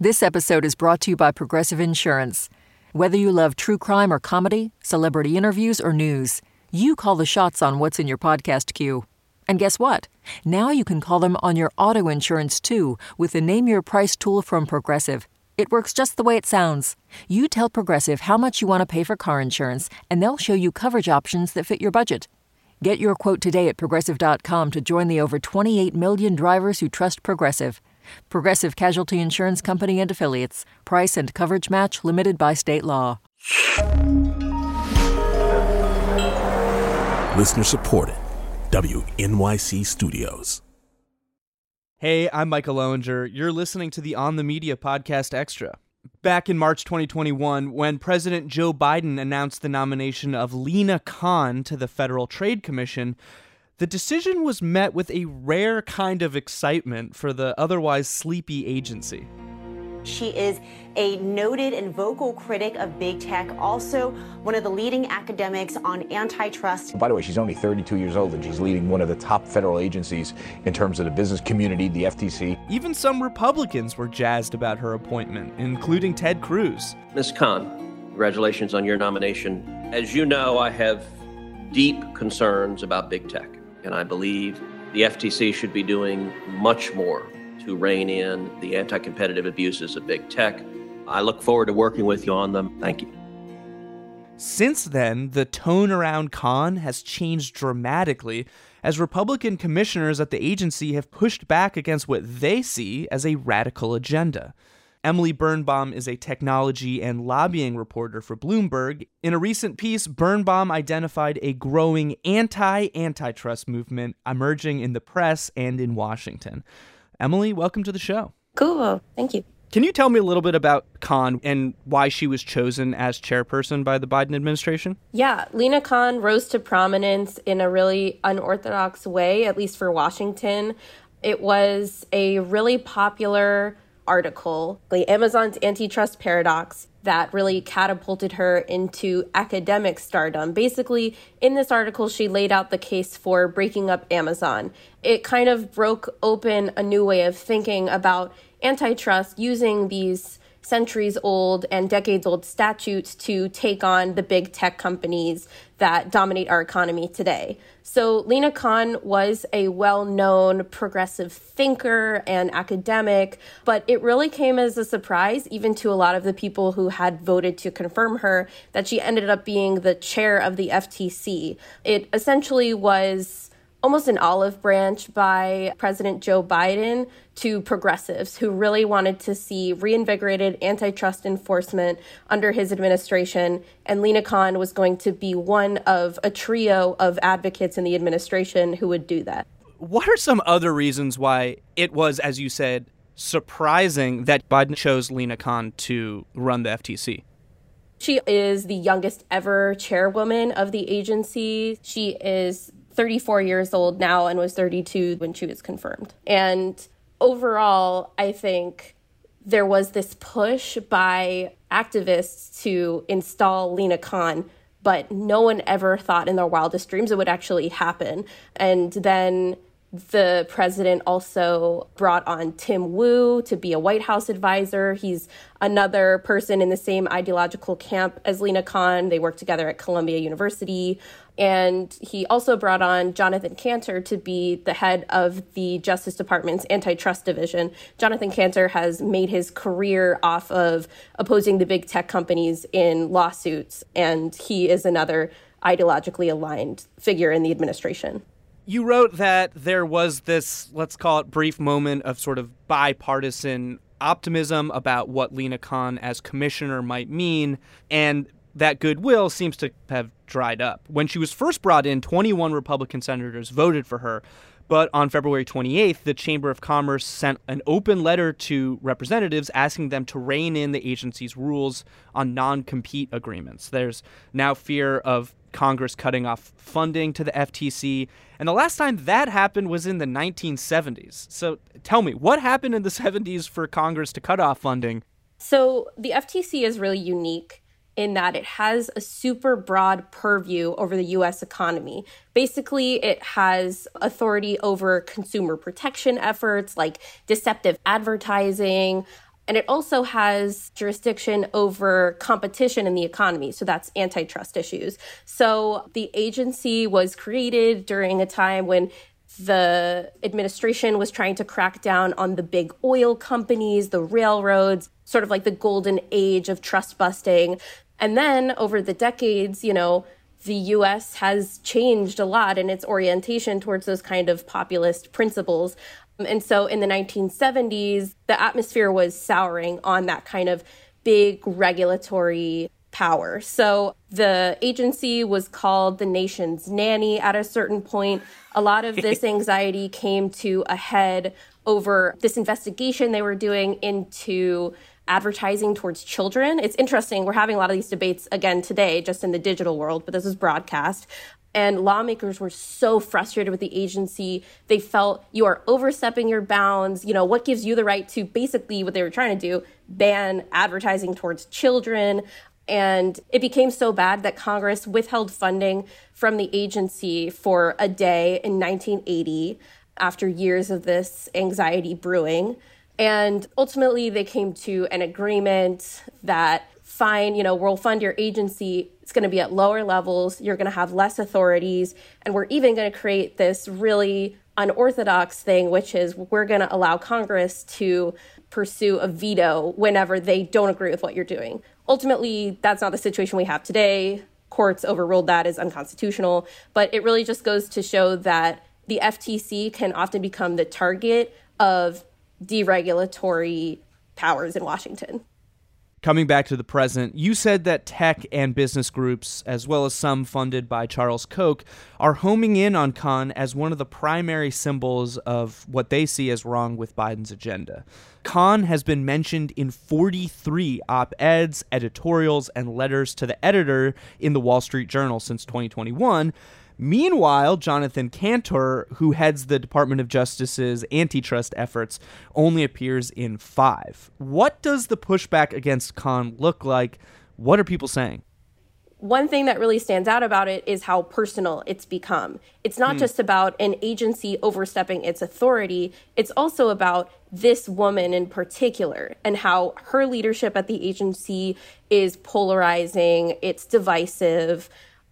This episode is brought to you by Progressive Insurance. Whether you love true crime or comedy, celebrity interviews or news, you call the shots on what's in your podcast queue. And guess what? Now you can call them on your auto insurance too with the Name Your Price tool from Progressive. It works just the way it sounds. You tell Progressive how much you want to pay for car insurance, and they'll show you coverage options that fit your budget. Get your quote today at Progressive.com to join the over 28 million drivers who trust Progressive. Progressive Casualty Insurance Company and Affiliates. Price and coverage match limited by state law. Listener supported. WNYC Studios. Hey, I'm Michael Lowinger. You're listening to the On the Media Podcast Extra. Back in March 2021, when President Joe Biden announced the nomination of Lina Khan to the Federal Trade Commission, the decision was met with a rare kind of excitement for the otherwise sleepy agency. She is a noted and vocal critic of big tech, also one of the leading academics on antitrust. By the way, she's only 32 years old, and she's leading one of the top federal agencies in terms of the business community, the FTC. Even some Republicans were jazzed about her appointment, including Ted Cruz. Ms. Khan, congratulations on your nomination. As you know, I have deep concerns about big tech, and I believe the FTC should be doing much more to rein in the anti-competitive abuses of big tech. I look forward to working with you on them. Thank you. Since then, the tone around Khan has changed dramatically as Republican commissioners at the agency have pushed back against what they see as a radical agenda. Emily Birnbaum is a technology and lobbying reporter for Bloomberg. In a recent piece, Birnbaum identified a growing anti-antitrust movement emerging in the press and in Washington. Emily, welcome to the show. Cool. Thank you. Can you tell me a little bit about Khan and why she was chosen as chairperson by the Biden administration? Yeah, Lina Khan rose to prominence in a really unorthodox way, at least for Washington. It was a really popular article, the Amazon's Antitrust Paradox, that really catapulted her into academic stardom. Basically, in this article, she laid out the case for breaking up Amazon. It kind of broke open a new way of thinking about antitrust using these centuries-old and decades-old statutes to take on the big tech companies that dominate our economy today. So Lina Khan was a well-known progressive thinker and academic, but it really came as a surprise, even to a lot of the people who had voted to confirm her, that she ended up being the chair of the FTC. It essentially was almost an olive branch by President Joe Biden to progressives who really wanted to see reinvigorated antitrust enforcement under his administration. And Lina Khan was going to be one of a trio of advocates in the administration who would do that. What are some other reasons why it was, as you said, surprising that Biden chose Lina Khan to run the FTC? She is the youngest ever chairwoman of the agency. She is 34 years old now and was 32 when she was confirmed. And overall, I think there was this push by activists to install Lina Khan, but no one ever thought in their wildest dreams it would actually happen. And then the president also brought on Tim Wu to be a White House advisor. He's another person in the same ideological camp as Lina Khan. They worked together at Columbia University. And he also brought on Jonathan Kanter to be the head of the Justice Department's antitrust division. Jonathan Kanter has made his career off of opposing the big tech companies in lawsuits, and he is another ideologically aligned figure in the administration. You wrote that there was this, let's call it, brief moment of sort of bipartisan optimism about what Lina Khan as commissioner might mean, and that goodwill seems to have dried up. When she was first brought in, 21 Republican senators voted for her, but on February 28th, the Chamber of Commerce sent an open letter to representatives asking them to rein in the agency's rules on non-compete agreements. There's now fear of Congress cutting off funding to the FTC. And the last time that happened was in the 1970s. So tell me, what happened in the 70s for Congress to cut off funding? So the FTC is really unique in that it has a super broad purview over the U.S. economy. Basically, it has authority over consumer protection efforts like deceptive advertising, And it also has jurisdiction over competition in the economy. So that's antitrust issues. So the agency was created during a time when the administration was trying to crack down on the big oil companies, the railroads, sort of like the golden age of trust busting. And then over the decades, the U.S. has changed a lot in its orientation towards those kind of populist principles. And so in the 1970s, the atmosphere was souring on that kind of big regulatory power. So the agency was called the nation's nanny at a certain point. A lot of this anxiety came to a head over this investigation they were doing into advertising towards children. It's interesting. We're having a lot of these debates again today, just in the digital world, but this is broadcast. And lawmakers were so frustrated with the agency. They felt you are overstepping your bounds. What gives you the right to basically what they were trying to do, ban advertising towards children. And it became so bad that Congress withheld funding from the agency for a day in 1980 after years of this anxiety brewing. And ultimately, they came to an agreement that, fine, we'll fund your agency. It's going to be at lower levels. You're going to have less authorities. And we're even going to create this really unorthodox thing, which is we're going to allow Congress to pursue a veto whenever they don't agree with what you're doing. Ultimately, that's not the situation we have today. Courts overruled that as unconstitutional. But it really just goes to show that the FTC can often become the target of deregulatory powers in Washington. Coming back to the present, you said that tech and business groups, as well as some funded by Charles Koch, are homing in on Khan as one of the primary symbols of what they see as wrong with Biden's agenda. Khan has been mentioned in 43 op-eds, editorials, and letters to the editor in the Wall Street Journal since 2021. Meanwhile, Jonathan Kantor, who heads the Department of Justice's antitrust efforts, only appears in 5. What does the pushback against Khan look like? What are people saying? One thing that really stands out about it is how personal it's become. It's not just about an agency overstepping its authority. It's also about this woman in particular and how her leadership at the agency is polarizing, it's divisive,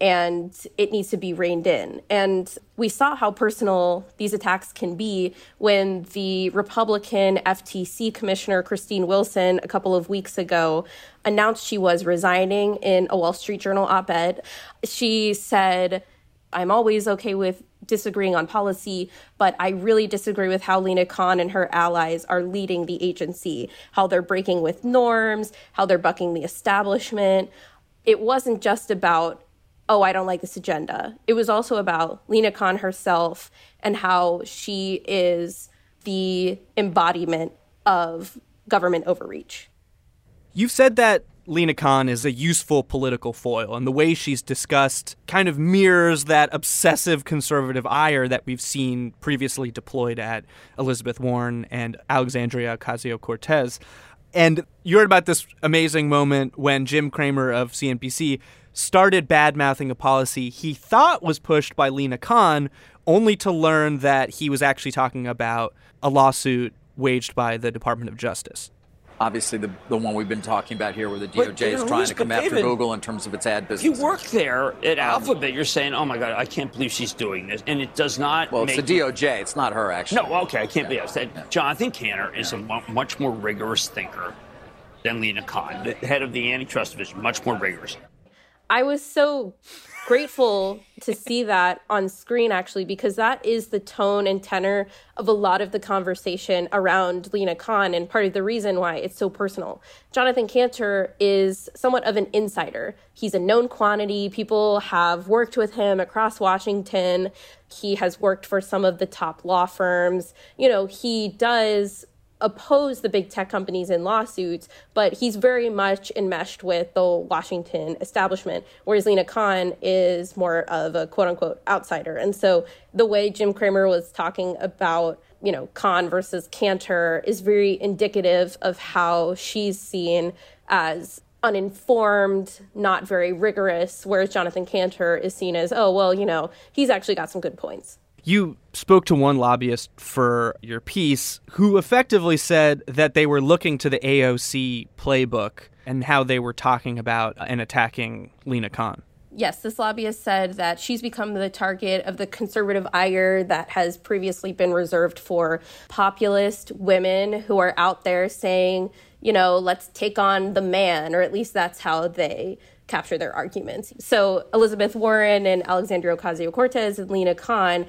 and it needs to be reined in. And we saw how personal these attacks can be when the Republican FTC Commissioner Christine Wilson a couple of weeks ago announced she was resigning in a Wall Street Journal op-ed. She said, "I'm always okay with disagreeing on policy, but I really disagree with how Lina Khan and her allies are leading the agency, how they're breaking with norms, how they're bucking the establishment." It wasn't just about, oh, I don't like this agenda. It was also about Lina Khan herself and how she is the embodiment of government overreach. You've said that Lina Khan is a useful political foil, and the way she's discussed kind of mirrors that obsessive conservative ire that we've seen previously deployed at Elizabeth Warren and Alexandria Ocasio-Cortez. And you heard about this amazing moment when Jim Cramer of CNBC started bad-mouthing a policy he thought was pushed by Lina Khan, only to learn that he was actually talking about a lawsuit waged by the Department of Justice. Obviously, the one we've been talking about here where the DOJ is trying to come after Google in terms of its ad business. You work there at Alphabet. You're saying, oh, my God, I can't believe she's doing this. And it does not Well, it's the DOJ. It's not her, actually. No, okay, I can't believe it. Jonathan Kantor is a much more rigorous thinker than Lina Khan, the head of the antitrust division, much more rigorous. I was so grateful to see that on screen, actually, because that is the tone and tenor of a lot of the conversation around Lina Khan, and part of the reason why it's so personal. Jonathan Kantor is somewhat of an insider. He's a known quantity. People have worked with him across Washington. He has worked for some of the top law firms. He does oppose the big tech companies in lawsuits, but he's very much enmeshed with the Washington establishment, whereas Lina Khan is more of a quote-unquote outsider. And so the way Jim Cramer was talking about, Khan versus Kantor is very indicative of how she's seen as uninformed, not very rigorous, whereas Jonathan Kantor is seen as, he's actually got some good points. You spoke to one lobbyist for your piece who effectively said that they were looking to the AOC playbook and how they were talking about and attacking Lina Khan. Yes, this lobbyist said that she's become the target of the conservative ire that has previously been reserved for populist women who are out there saying, you know, let's take on the man, or at least that's how they capture their arguments. So Elizabeth Warren and Alexandria Ocasio-Cortez and Lina Khan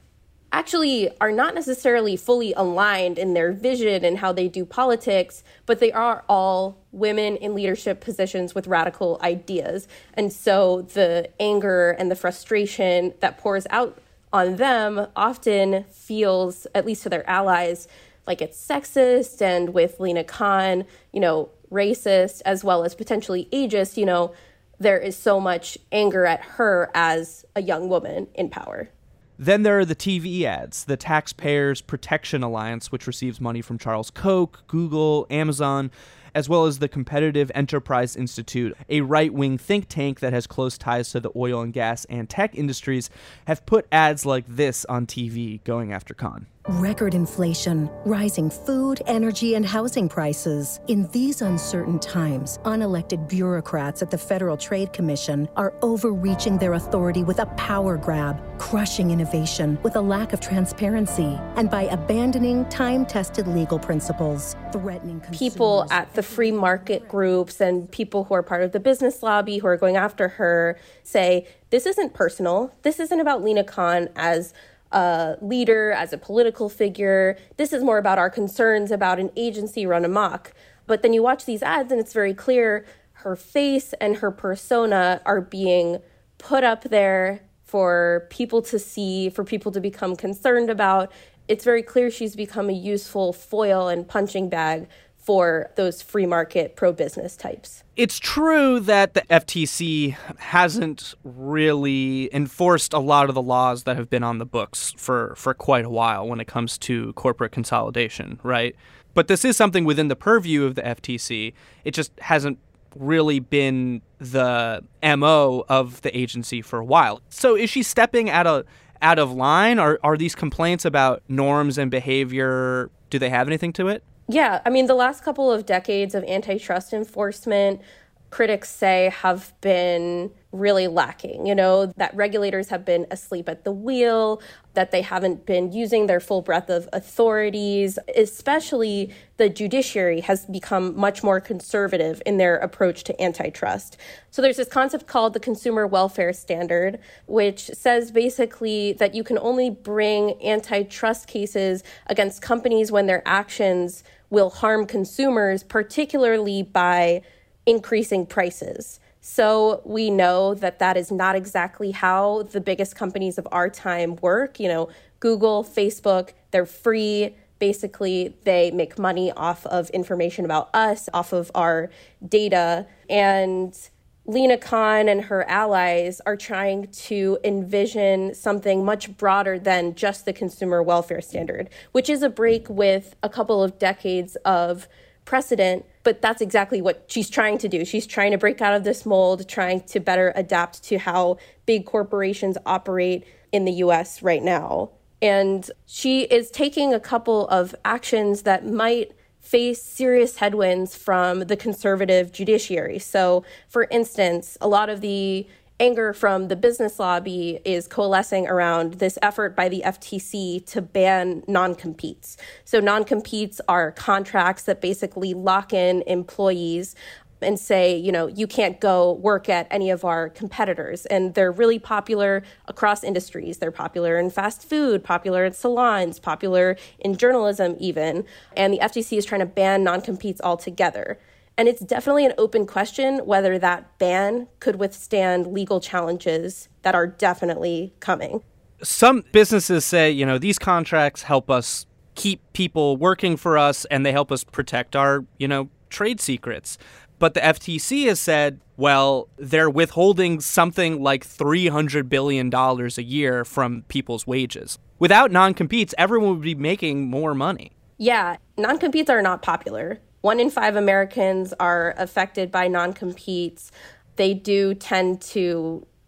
actually are not necessarily fully aligned in their vision and how they do politics, but they are all women in leadership positions with radical ideas. And so the anger and the frustration that pours out on them often feels, at least to their allies, like it's sexist, and with Lina Khan, you know, racist, as well as potentially ageist. You know, there is so much anger at her as a young woman in power. Then there are the TV ads, the Taxpayers Protection Alliance, which receives money from Charles Koch, Google, Amazon, as well as the Competitive Enterprise Institute, a right-wing think tank that has close ties to the oil and gas and tech industries, have put ads like this on TV going after Khan. Record inflation, rising food, energy, and housing prices. In these uncertain times, unelected bureaucrats at the Federal Trade Commission are overreaching their authority with a power grab, crushing innovation with a lack of transparency, and by abandoning time-tested legal principles, threatening consumers. People at the free market groups and people who are part of the business lobby who are going after her say, this isn't personal. This isn't about Lina Khan as a leader, as a political figure. This is more about our concerns about an agency run amok. But then you watch these ads and it's very clear her face and her persona are being put up there for people to see, for people to become concerned about. It's very clear she's become a useful foil and punching bag for those free market pro-business types. It's true that the FTC hasn't really enforced a lot of the laws that have been on the books for quite a while when it comes to corporate consolidation, right? But this is something within the purview of the FTC. It just hasn't really been the MO of the agency for a while. So is she stepping out of line? Are these complaints about norms and behavior, do they have anything to it? Yeah, I mean, the last couple of decades of antitrust enforcement, critics say, have been really lacking. You know, that regulators have been asleep at the wheel, that they haven't been using their full breadth of authorities, especially the judiciary has become much more conservative in their approach to antitrust. So there's this concept called the Consumer Welfare Standard, which says basically that you can only bring antitrust cases against companies when their actions will harm consumers, particularly by increasing prices. So we know that that is not exactly how the biggest companies of our time work. You know, Google, Facebook, they're free. Basically, they make money off of information about us, off of our data. And Lina Khan and her allies are trying to envision something much broader than just the Consumer Welfare Standard, which is a break with a couple of decades of precedent. But that's exactly what she's trying to do. She's trying to break out of this mold, trying to better adapt to how big corporations operate in the US right now. And she is taking a couple of actions that might face serious headwinds from the conservative judiciary. So, for instance, a lot of the anger from the business lobby is coalescing around this effort by the FTC to ban non-competes. So non-competes are contracts that basically lock in employees and say, you know, you can't go work at any of our competitors. And they're really popular across industries. They're popular in fast food, popular in salons, popular in journalism even. And the FTC is trying to ban non-competes altogether. And it's definitely an open question whether that ban could withstand legal challenges that are definitely coming. Some businesses say, you know, these contracts help us keep people working for us and they help us protect our, you know, trade secrets. But the FTC has said, well, they're withholding something like $300 billion a year from people's wages. Without non-competes, everyone would be making more money. Yeah, non-competes are not popular. 1 in 5 Americans are affected by non-competes. They do tend to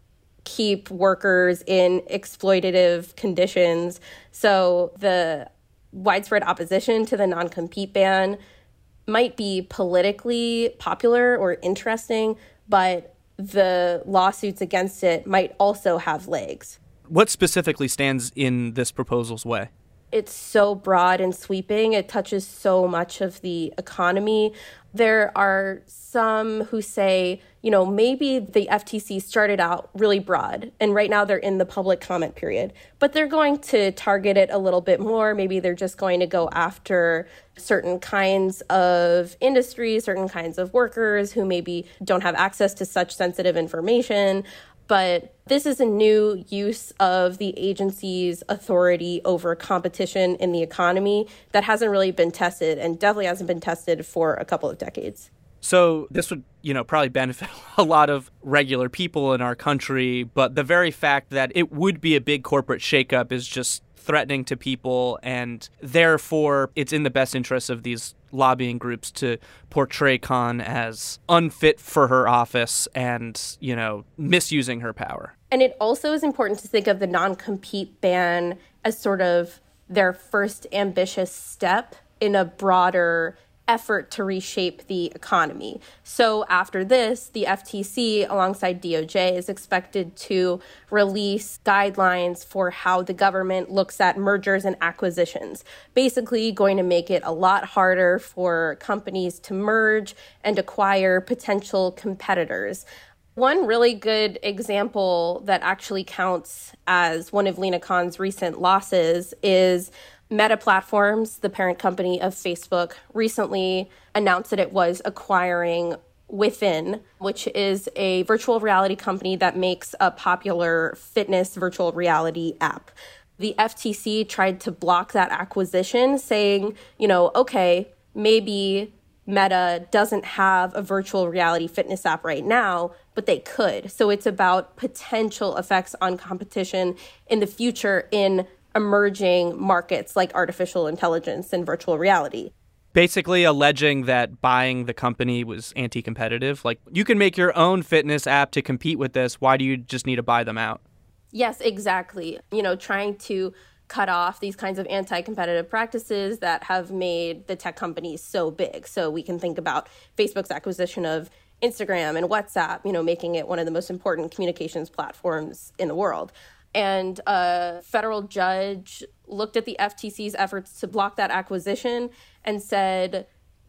keep workers in exploitative conditions. So the widespread opposition to the non-compete ban might be politically popular or interesting, but the lawsuits against it might also have legs. What specifically stands in this proposal's way? It's so broad and sweeping. It touches so much of the economy. There are some who say, maybe the FTC started out really broad, and right now they're in the public comment period, but they're going to target it a little bit more. Maybe they're just going to go after certain kinds of industries, certain kinds of workers who maybe don't have access to such sensitive information. But this is a new use of the agency's authority over competition in the economy that hasn't really been tested, and definitely hasn't been tested for a couple of decades. So this would, probably benefit a lot of regular people in our country, but the very fact that it would be a big corporate shakeup is just threatening to people, and therefore it's in the best interest of these lobbying groups to portray Khan as unfit for her office and, misusing her power. And it also is important to think of the non-compete ban as sort of their first ambitious step in a broader effort to reshape the economy. So after this, the FTC, alongside DOJ, is expected to release guidelines for how the government looks at mergers and acquisitions, basically going to make it a lot harder for companies to merge and acquire potential competitors. One really good example that actually counts as one of Lina Khan's recent losses is Meta Platforms, the parent company of Facebook, recently announced that it was acquiring Within, which is a virtual reality company that makes a popular fitness virtual reality app. The FTC tried to block that acquisition, saying, okay, maybe Meta doesn't have a virtual reality fitness app right now, but they could. So it's about potential effects on competition in the future in emerging markets like artificial intelligence and virtual reality. Basically alleging that buying the company was anti-competitive. Like, you can make your own fitness app to compete with this. Why do you just need to buy them out? Yes, exactly. Trying to cut off these kinds of anti-competitive practices that have made the tech companies so big. So we can think about Facebook's acquisition of Instagram and WhatsApp, making it one of the most important communications platforms in the world. And a federal judge looked at the FTC's efforts to block that acquisition and said,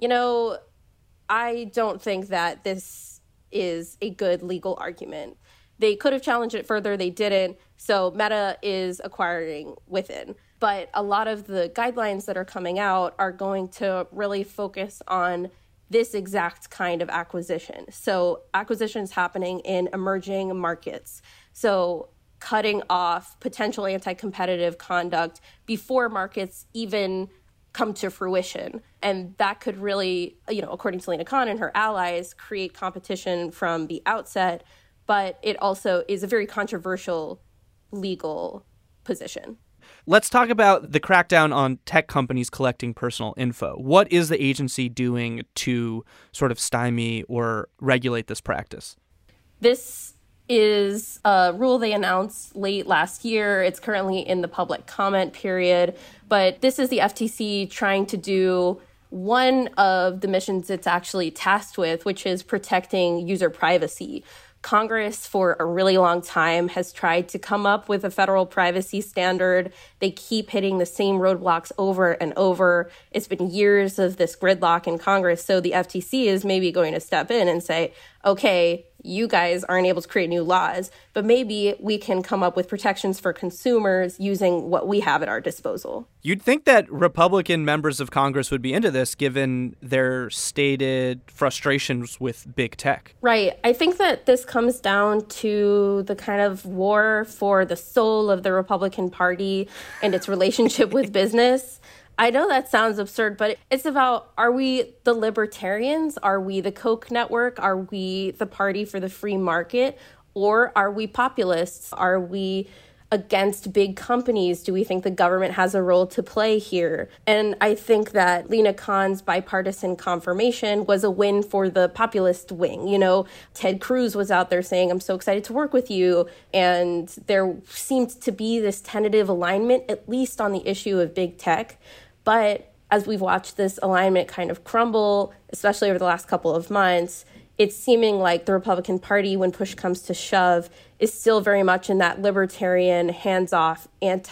I don't think that this is a good legal argument. They could have challenged it further. They didn't. So Meta is acquiring Within. But a lot of the guidelines that are coming out are going to really focus on this exact kind of acquisition. So acquisitions happening in emerging markets. So cutting off potential anti-competitive conduct before markets even come to fruition. And that could really, according to Lina Khan and her allies, create competition from the outset. But it also is a very controversial legal position. Let's talk about the crackdown on tech companies collecting personal info. What is the agency doing to sort of stymie or regulate this practice? This is a rule they announced late last year. It's currently in the public comment period. But this is the FTC trying to do one of the missions it's actually tasked with, which is protecting user privacy. Congress, for a really long time, has tried to come up with a federal privacy standard. They keep hitting the same roadblocks over and over. It's been years of this gridlock in Congress. So the FTC is maybe going to step in and say, okay, you guys aren't able to create new laws, but maybe we can come up with protections for consumers using what we have at our disposal. You'd think that Republican members of Congress would be into this, given their stated frustrations with big tech. Right. I think that this comes down to the kind of war for the soul of the Republican Party and its relationship with business. I know that sounds absurd, but it's about, are we the libertarians? Are we the Koch network? Are we the party for the free market? Or are we populists? Are we against big companies do we think the government has a role to play here? And I think that Lina Khan's bipartisan confirmation was a win for the populist wing. You know, Ted Cruz was out there saying, I'm so excited to work with you. And there seemed to be this tentative alignment, at least on the issue of big tech. But as we've watched this alignment kind of crumble, especially over the last couple of months, it's seeming like the Republican Party, when push comes to shove, is still very much in that libertarian, hands-off,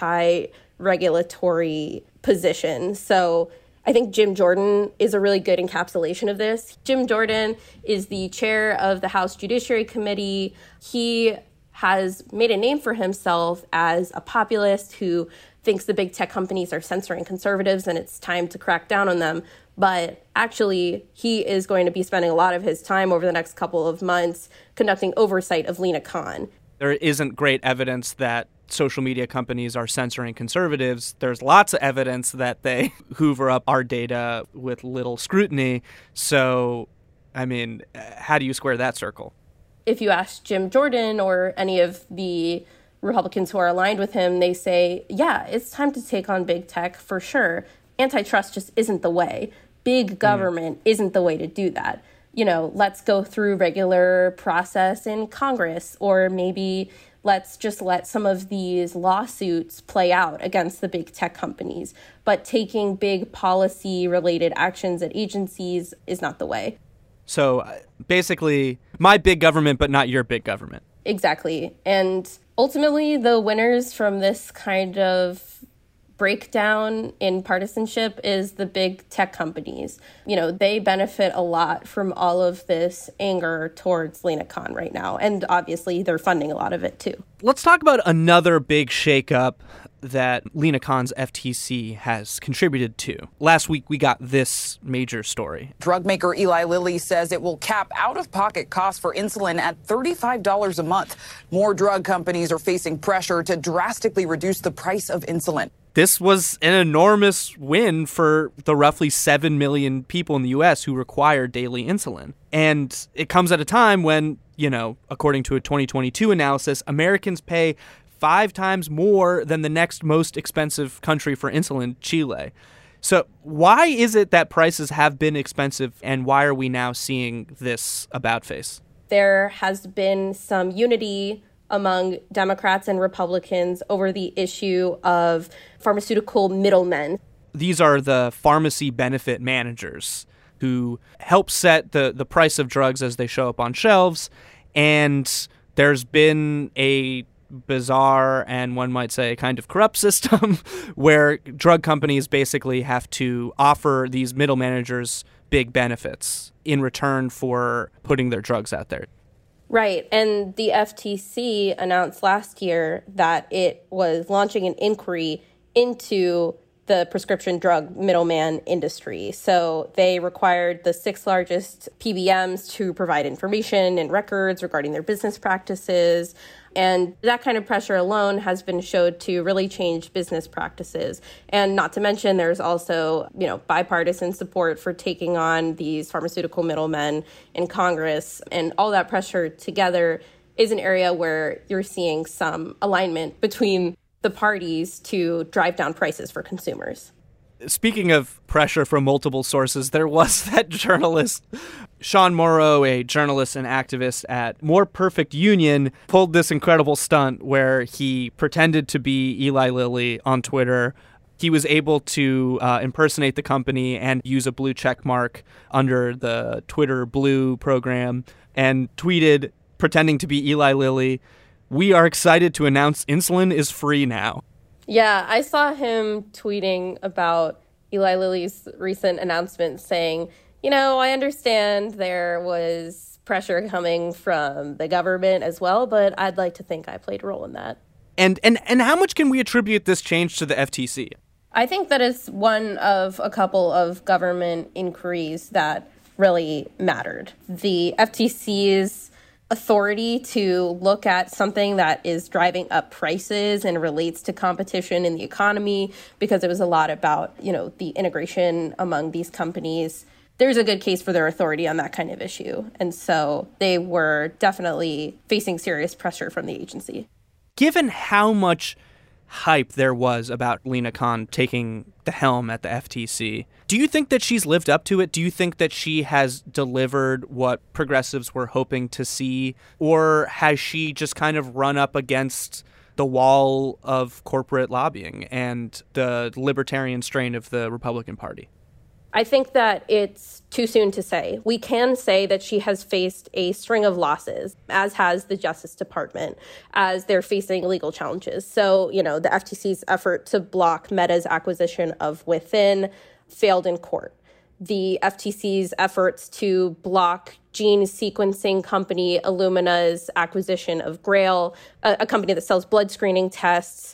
anti-regulatory position. So I think Jim Jordan is a really good encapsulation of this. Jim Jordan is the chair of the House Judiciary Committee. He has made a name for himself as a populist who thinks the big tech companies are censoring conservatives and it's time to crack down on them. But actually, he is going to be spending a lot of his time over the next couple of months conducting oversight of Lina Khan. There isn't great evidence that social media companies are censoring conservatives. There's lots of evidence that they hoover up our data with little scrutiny. So, I mean, how do you square that circle? If you ask Jim Jordan or any of the Republicans who are aligned with him, they say, yeah, it's time to take on big tech for sure. Antitrust just isn't the way. Big government isn't the way to do that. You know, let's go through regular process in Congress, or maybe let's just let some of these lawsuits play out against the big tech companies. But taking big policy-related actions at agencies is not the way. So basically, my big government, but not your big government. Exactly. And ultimately, the winners from this kind of breakdown in partisanship is the big tech companies. You know, they benefit a lot from all of this anger towards Lina Khan right now. And obviously, they're funding a lot of it, too. Let's talk about another big shakeup that Lina Khan's FTC has contributed to. Last week, we got this major story. Drug maker Eli Lilly says it will cap out-of-pocket costs for insulin at $35 a month. More drug companies are facing pressure to drastically reduce the price of insulin. This was an enormous win for the roughly 7 million people in the U.S. who require daily insulin. And it comes at a time when, you know, according to a 2022 analysis, Americans pay 5 times more than the next most expensive country for insulin, Chile. So why is it that prices have been expensive, and why are we now seeing this about face? There has been some unity among Democrats and Republicans over the issue of pharmaceutical middlemen. These are the pharmacy benefit managers who help set the price of drugs as they show up on shelves. And there's been a bizarre and, one might say, kind of corrupt system where drug companies basically have to offer these middle managers big benefits in return for putting their drugs out there. Right. And the FTC announced last year that it was launching an inquiry into the prescription drug middleman industry. So they required the 6 largest PBMs to provide information and records regarding their business practices. And that kind of pressure alone has been showed to really change business practices. And not to mention, there's also, you know, bipartisan support for taking on these pharmaceutical middlemen in Congress. And all that pressure together is an area where you're seeing some alignment between the parties to drive down prices for consumers. Speaking of pressure from multiple sources, there was that journalist, Sean Morrow, a journalist and activist at More Perfect Union, pulled this incredible stunt where he pretended to be Eli Lilly on Twitter. He was able to impersonate the company and use a blue check mark under the Twitter Blue program and tweeted, pretending to be Eli Lilly, "We are excited to announce insulin is free now." Yeah, I saw him tweeting about Eli Lilly's recent announcement saying, you know, I understand there was pressure coming from the government as well, but I'd like to think I played a role in that. And how much can we attribute this change to the FTC? I think that it's one of a couple of government inquiries that really mattered. The FTC's authority to look at something that is driving up prices and relates to competition in the economy, because it was a lot about, you know, the integration among these companies. There's a good case for their authority on that kind of issue. And so they were definitely facing serious pressure from the agency. Given how much hype there was about Lina Khan taking the helm at the FTC, do you think that she's lived up to it? Do you think that she has delivered what progressives were hoping to see? Or has she just kind of run up against the wall of corporate lobbying and the libertarian strain of the Republican Party? I think that it's too soon to say. We can say that she has faced a string of losses, as has the Justice Department, as they're facing legal challenges. So, the FTC's effort to block Meta's acquisition of Within failed in court. The FTC's efforts to block gene sequencing company Illumina's acquisition of Grail, a company that sells blood screening tests,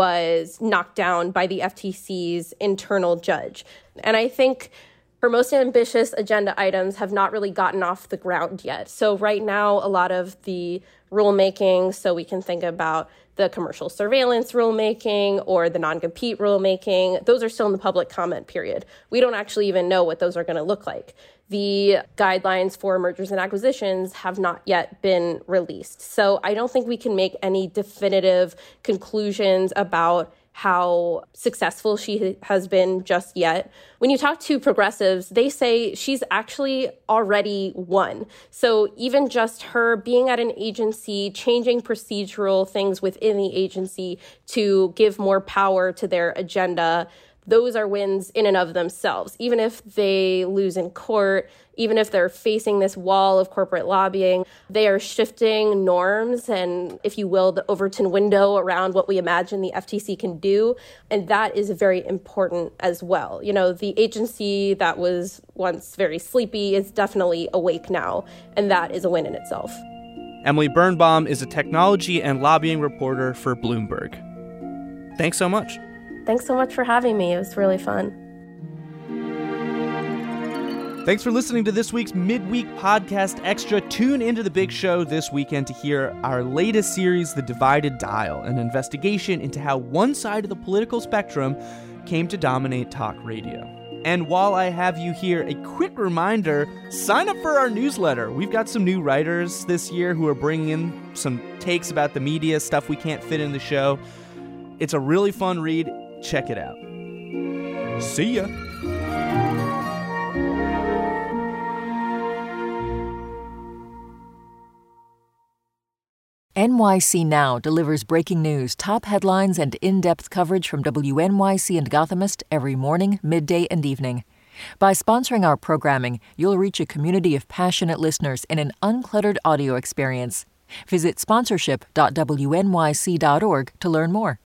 was knocked down by the FTC's internal judge. And I think her most ambitious agenda items have not really gotten off the ground yet. So right now, a lot of the rulemaking, so we can think about the commercial surveillance rulemaking or the non-compete rulemaking, those are still in the public comment period. We don't actually even know what those are going to look like. The guidelines for mergers and acquisitions have not yet been released. So I don't think we can make any definitive conclusions about how successful she has been just yet. When you talk to progressives, they say she's actually already won. So even just her being at an agency, changing procedural things within the agency to give more power to their agenda, those are wins in and of themselves. Even if they lose in court, even if they're facing this wall of corporate lobbying, they are shifting norms and, if you will, the Overton window around what we imagine the FTC can do. And that is very important as well. The agency that was once very sleepy is definitely awake now, and that is a win in itself. Emily Birnbaum is a technology and lobbying reporter for Bloomberg. Thanks so much. Thanks so much for having me. It was really fun. Thanks for listening to this week's Midweek Podcast Extra. Tune into the big show this weekend to hear our latest series, The Divided Dial, an investigation into how one side of the political spectrum came to dominate talk radio. And while I have you here, a quick reminder, sign up for our newsletter. We've got some new writers this year who are bringing in some takes about the media, stuff we can't fit in the show. It's a really fun read. Check it out. See ya. NYC Now delivers breaking news, top headlines, and in-depth coverage from WNYC and Gothamist every morning, midday, and evening. By sponsoring our programming, you'll reach a community of passionate listeners in an uncluttered audio experience. Visit sponsorship.wnyc.org to learn more.